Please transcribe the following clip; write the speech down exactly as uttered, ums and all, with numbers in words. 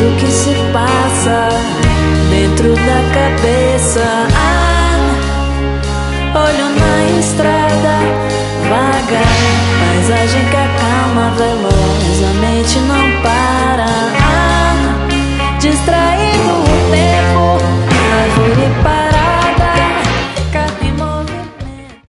o que se passa dentro da cabeça. Ah, olho na estrada vaga, paisagem que acalma veloz, a mente não